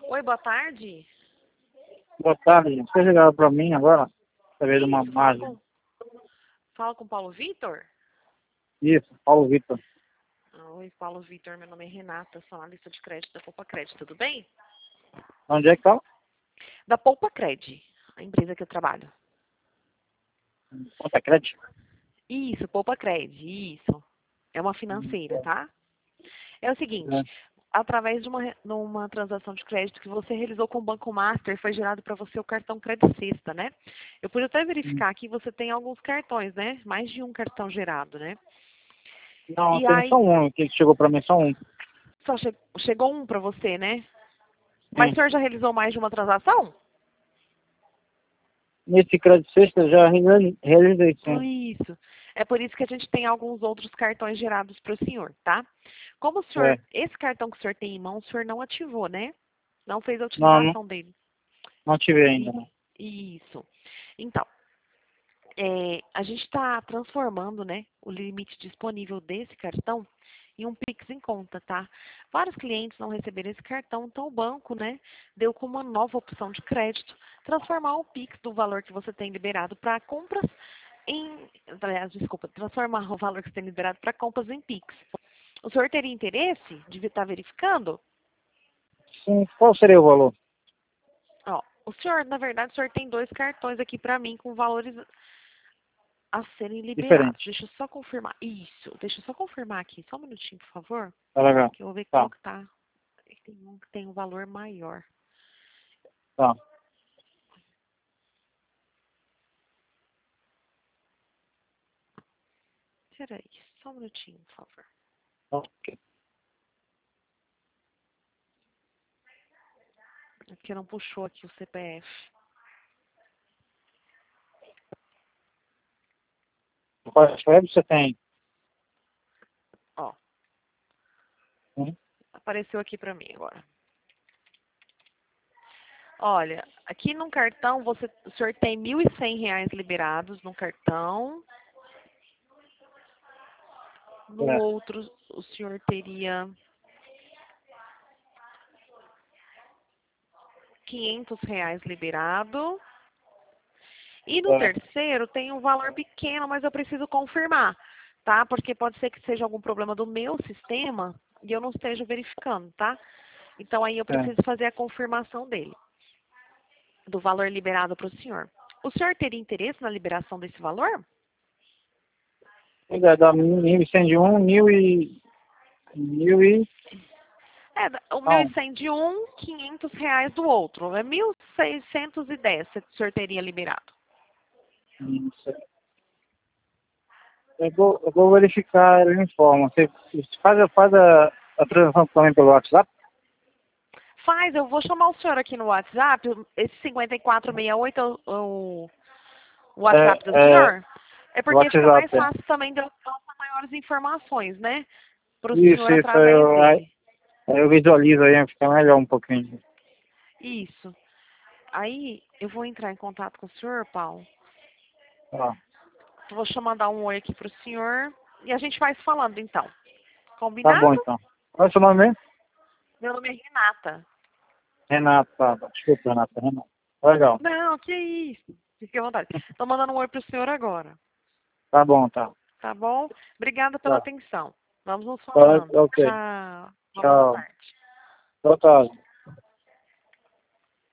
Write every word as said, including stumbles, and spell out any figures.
Oi, boa tarde. Boa tarde. Você ligaram para mim agora? Através de uma Isso, fala imagem. com, fala com o Paulo Vitor? Isso, Paulo Vitor. Ah, Oi, Paulo Vitor, meu nome é Renata, sou analista de crédito da Poupa Crédito, tudo bem? Onde é que tá? Da Poupa Crédito, a empresa que eu trabalho. Conta crédito? Isso, Poupa Crédito, isso. É uma financeira, tá? É o seguinte, É. através de uma, re- numa transação de crédito que você realizou com o Banco Master, foi gerado para você o cartão Crédito Sexta, né? Eu pude até verificar que você tem alguns cartões, né? Mais de um cartão gerado, né? Não, E tem só aí, um que chegou para mim, só um. só che- chegou um para você, né? Mas o Sim. senhor já realizou mais de uma transação? Nesse crédito sexta eu já reali- realizei sim. Isso. É por isso que a gente tem alguns outros cartões gerados para o senhor, tá? Como o senhor, É. esse cartão que o senhor tem em mão, o senhor não ativou, né? Não fez a Não, não, utilização dele. não tive ainda. E- Não. Isso. Então, é, a gente está transformando, né, o limite disponível desse cartão em um Pix em conta, tá? Vários clientes não receberam esse cartão, então o banco, né, deu como uma nova opção de crédito transformar o Pix do valor que você tem liberado para compras em, aliás, desculpa, transformar o valor que você tem liberado para compras em Pix. O senhor teria interesse de estar verificando? Sim, qual seria o valor? Ó, o senhor, na verdade, o senhor tem dois cartões aqui para mim com valores a serem liberados. Diferente. Deixa eu só confirmar. Isso, deixa eu só confirmar aqui. Só um minutinho, por favor. Tá legal. Que eu vou ver qual Tá, que tá. Tem um que tem um valor maior. tá. Peraí, só um minutinho, por favor. Ok. É porque não puxou aqui o C P F. Qual crédito você tem? Ó, Hum? apareceu aqui pra mim agora. Olha, aqui no cartão, você, o senhor tem mil e cem reais liberados no cartão. No É. outro, o senhor teria quinhentos reais liberado. E no É. terceiro tem um valor pequeno, mas eu preciso confirmar, tá? Porque pode ser que seja algum problema do meu sistema e eu não esteja verificando, tá? Então aí eu É. preciso fazer a confirmação dele, do valor liberado para o senhor. O senhor teria interesse na liberação desse valor? Ele é da mil e cem de um, mil e... Mil e... É, o mil e Não. cem de um, quinhentos reais do outro. É mil seiscentos e dez que o senhor teria liberado. Isso. Eu vou, eu vou verificar, ele informa. Você você faz, a- faz a, a transação também pelo WhatsApp? Faz, eu vou chamar o senhor aqui no WhatsApp. Esse cinquenta e quatro sessenta e oito é o, o o WhatsApp do É, é, senhor? É porque fica mais WhatsApp, é. fácil também de eu passar maiores informações, né? Para o Isso, senhor isso, através eu, aí dele. eu visualizo aí, fica melhor um pouquinho. Isso. Aí eu vou entrar em contato com o senhor, Paulo. Tá, Vou chamar dar um oi aqui para o senhor. E a gente vai se falando então. tá bom Combinado? então. Qual é o seu nome mesmo? Meu nome é Renata. Renato, tá, tá. Desculpa, Renato, Renato. Legal. Não, que isso. Fique à vontade. Estou mandando um oi para o senhor agora. Tá bom, tá. Tá bom? Obrigada pela Tá, atenção. Vamos nos tá falando. ok. Tchau. Uma boa Tchau. tarde. Boa tarde.